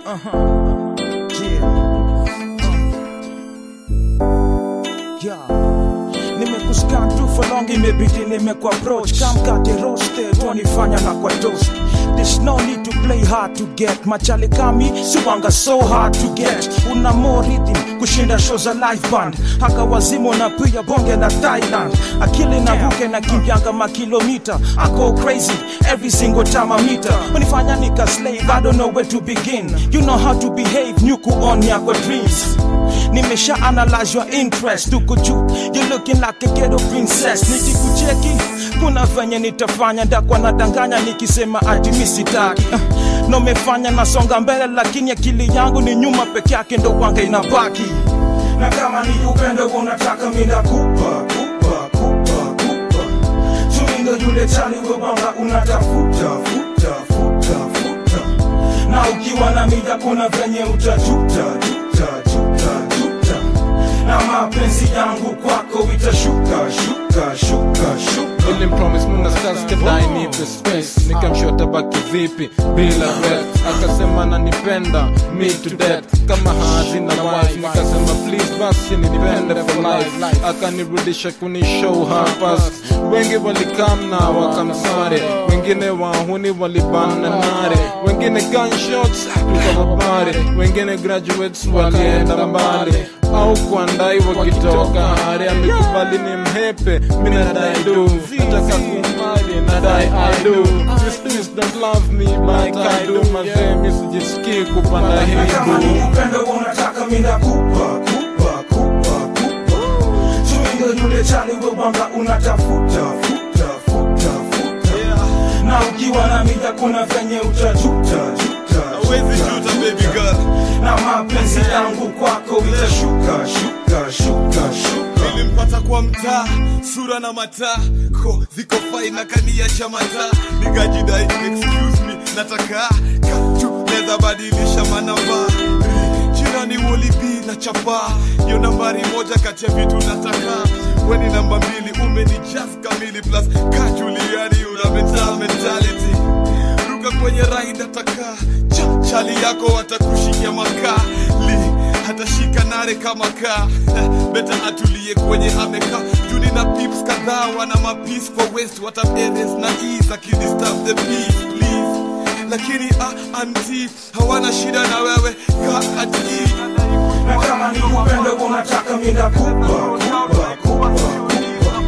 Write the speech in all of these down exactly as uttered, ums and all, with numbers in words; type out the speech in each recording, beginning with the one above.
Uh-huh. Yeah. Uh. Yeah. Nimekuscan tu for long, imebidi nimekwa approach. Kamkate roasted, wanifanya na kwa toast. There's no need to play hard to get. Machale kami, siwanga so hard to get. Una more rhythm, kushinda show za live band. Haka wazimo na pia bonge na Thailand. Akili na ruke na kimbianga makilomita. I go crazy, every single time I meet her. Unifanya nika slave, I don't know where to begin. You know how to behave, nyuku on yako dreams. Nimesha analyze your interest. Tuko juu, you're looking like a ghetto princess. Nikikucheki, kuna venye nitafanya. Ndakwa nadanganya nikisema ati mimi sitaki. uh, No mefanya nasonga mbele, lakini akili yangu ni nyuma peke yake ndo wanga inabaki. Na kama ni upendo unataka mimi nakupa, kupa, kupa, kupa. Tumingo yule chali wabanga unatafuta, futa, futa, futa. Na ukiwa na mida kuna venye utajuta, juta, juta, juta. Na mapenzi yangu kwako itashuka, shuka, shuka, shuka. Ili promise muna stars kadai nipe space. Nikamshota baki vipi bila rest. Akasema nanipenda me to death kama hazina wife. Nikasema please basi nipende for life. Akanirudisha kuni show her past. Wengi walikam na wakamsare, wengine wahuni walibana nare, wengine gunshots tukawabare, wengine graduates walienda mbali au kuandai wakitoka hare. Amekubali ni mhepe, mina nadai do, nataka kumali nadai I do. These things don't love me but I do. Mazee misijisikii kupanda hii do. Kama ni upendo unataka mina kupa, kupa, kupa, kupa. Tumingo yule chali wabanga unatafuta, futa, futa, futa. Na ukiwa na mida kuna venye utajuta, juta, Wezi juta baby girl. na mapenzi yangu kwako itashuka, shuka, shuka, shuka. Nilimpata kwa mtaa, sura na mataa ko ziko fine na kania cha mataa. Nikajidai excuse me, nataka katu neza badilisha manamba. Jirani wolibi na chapa, yo nambari moja kati ya vitu nataka. Weni namba mbili umeni just kamili plus kajuliani una mental mentality. Ruka kwenye raida taka cha, chali yako watakushikia makali, hatashika nare kama kaa. Beta atulie kwenye ameka. Juni na pips kadhaa wana mapis kwa west. Wataberes na ease akidisturb the peace please. Lakini ah anti hawana shida na wewe ka ati. Na kama ni upendo unataka mina kupa, kupa, kupa, kupa.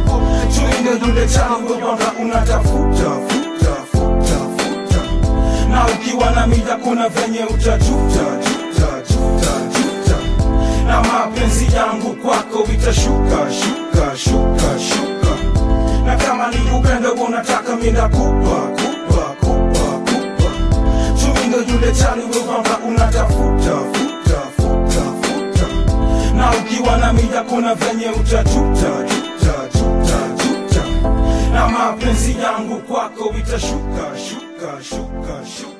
Tumingo yule chali wabanga unatafuta, futa, futa, futa. Na ukiwa na mida kuna venye utajuta, juta, juta, juta. Na mapenzi yangu kwako itashuka, shuka, shuka, shuka. Na kama ni upendo unataka mina kupa, kupa, kupa, kupa. Tumingo yule chali wabanga unatafuta, futa, futa, futa. Na ukiwa na mida kuna venye utajuta, juta, juta, juta. Na mapenzi yangu kwako itashuka, shuka, shuka, shuka.